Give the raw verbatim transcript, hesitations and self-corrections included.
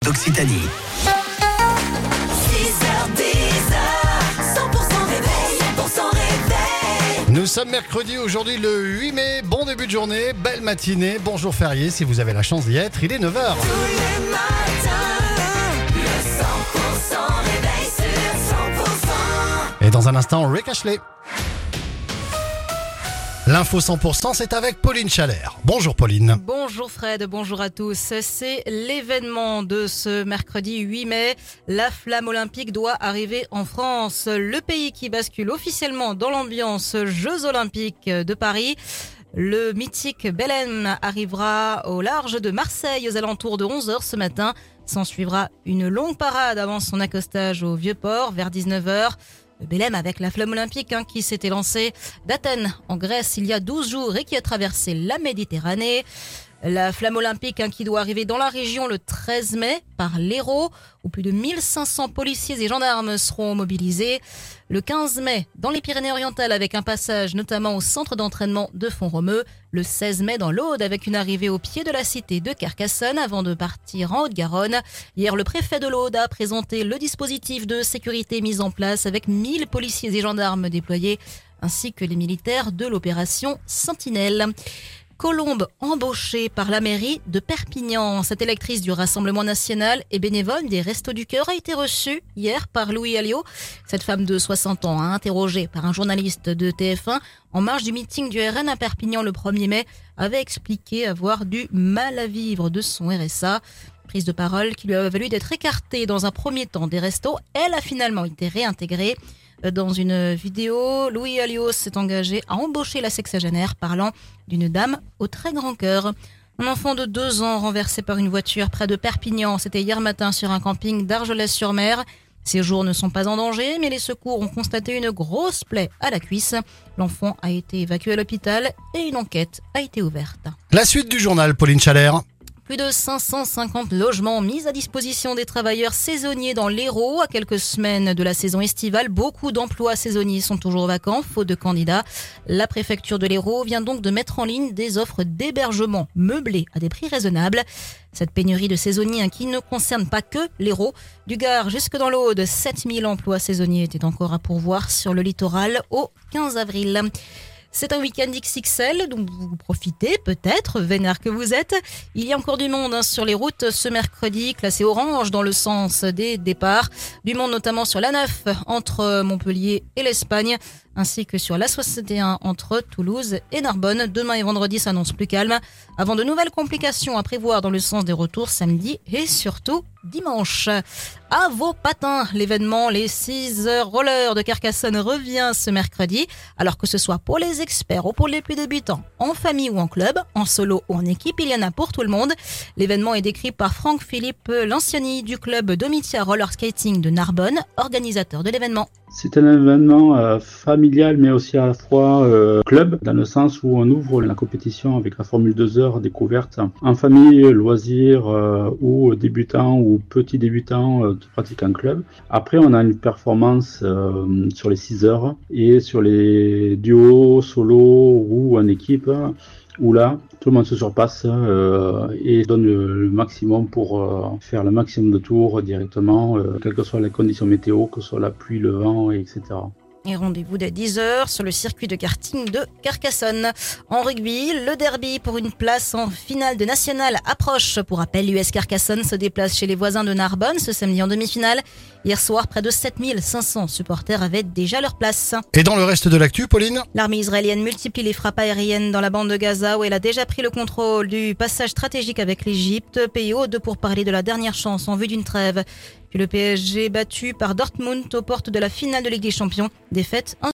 d'Occitanie. Nous sommes mercredi, aujourd'hui le huit mai, bon début de journée, belle matinée, bonjour férié si vous avez la chance d'y être, il est neuf heures. Tous les matins, le cent pour cent réveil sur cent pour cent. Et dans un instant, Rick Ashley. L'info cent pour cent, c'est avec Pauline Chalère. Bonjour Pauline. Bonjour Fred, bonjour à tous. C'est l'événement de ce mercredi huit mai. La flamme olympique doit arriver en France. Le pays qui bascule officiellement dans l'ambiance Jeux olympiques de Paris. Le mythique Belém arrivera au large de Marseille aux alentours de onze heures ce matin. S'en suivra une longue parade avant son accostage au Vieux-Port vers dix-neuf heures. Le Belém avec la flamme olympique hein, qui s'était lancée d'Athènes en Grèce il y a douze jours et qui a traversé la Méditerranée. La flamme olympique hein, qui doit arriver dans la région le treize mai par l'Hérault où plus de mille cinq cents policiers et gendarmes seront mobilisés. Le quinze mai dans les Pyrénées-Orientales avec un passage notamment au centre d'entraînement de Font-Romeu. Le seize mai dans l'Aude avec une arrivée au pied de la cité de Carcassonne avant de partir en Haute-Garonne. Hier, le préfet de l'Aude a présenté le dispositif de sécurité mis en place avec mille policiers et gendarmes déployés ainsi que les militaires de l'opération Sentinelle. Colombe embauchée par la mairie de Perpignan. Cette électrice du Rassemblement national et bénévole des Restos du Cœur a été reçue hier par Louis Alliot. Cette femme de soixante ans, interrogée par un journaliste de T F un en marge du meeting du R N à Perpignan le premier mai, avait expliqué avoir du mal à vivre de son R S A. Prise de parole qui lui a valu d'être écartée dans un premier temps des restos. Elle a finalement été réintégrée. Dans une vidéo, Louis Alliot s'est engagé à embaucher la sexagénaire, parlant d'une dame au très grand cœur. Un enfant de deux ans renversé par une voiture près de Perpignan, c'était hier matin sur un camping d'Argelès-sur-Mer. Ses jours ne sont pas en danger, mais les secours ont constaté une grosse plaie à la cuisse. L'enfant a été évacué à l'hôpital et une enquête a été ouverte. La suite du journal, Pauline Chalère. Plus de cinq cent cinquante logements mis à disposition des travailleurs saisonniers dans l'Hérault. À quelques semaines de la saison estivale, beaucoup d'emplois saisonniers sont toujours vacants, faute de candidats. La préfecture de l'Hérault vient donc de mettre en ligne des offres d'hébergement meublés à des prix raisonnables. Cette pénurie de saisonniers qui ne concerne pas que l'Hérault. Du Gard jusque dans l'Aude, sept mille emplois saisonniers étaient encore à pourvoir sur le littoral au quinze avril. C'est un week-end X X L, donc vous profitez peut-être, vénère que vous êtes. Il y a encore du monde hein, sur les routes ce mercredi, classé orange dans le sens des départs. Du monde notamment sur l'A neuf entre Montpellier et l'Espagne, ainsi que sur l'A soixante et un entre Toulouse et Narbonne. Demain et vendredi s'annoncent plus calmes, avant de nouvelles complications à prévoir dans le sens des retours samedi et surtout dimanche. À vos patins, l'événement Les six heures roller de Carcassonne revient ce mercredi. Alors que ce soit pour les experts ou pour les plus débutants, en famille ou en club, en solo ou en équipe, il y en a pour tout le monde. L'événement est décrit par Franck-Philippe Lanciani du club Domitia Roller Skating de Narbonne, organisateur de l'événement. C'est un événement euh, familial mais aussi à la fois euh, club, dans le sens où on ouvre la compétition avec la formule deux heures découverte en famille, loisirs euh, ou débutants ou petits débutants euh, qui pratiquent en club. Après on a une performance euh, sur les six heures et sur les duos, solo ou en équipe, où là tout le monde se surpasse euh, et donne le, le maximum pour euh, faire le maximum de tours directement, euh, quelles que soient les conditions météo, que ce soit la pluie, le vent, et cetera. Et rendez-vous dès dix heures sur le circuit de karting de Carcassonne. En rugby, le derby pour une place en finale de national approche. Pour rappel, l'U S Carcassonne se déplace chez les voisins de Narbonne ce samedi en demi-finale. Hier soir, près de sept mille cinq cents supporters avaient déjà leur place. Et dans le reste de l'actu, Pauline ? L'armée israélienne multiplie les frappes aériennes dans la bande de Gaza où elle a déjà pris le contrôle du passage stratégique avec l'Égypte, pays hôte pour parler de la dernière chance en vue d'une trêve. Puis le P S G battu par Dortmund aux portes de la finale de Ligue des Champions. Défaite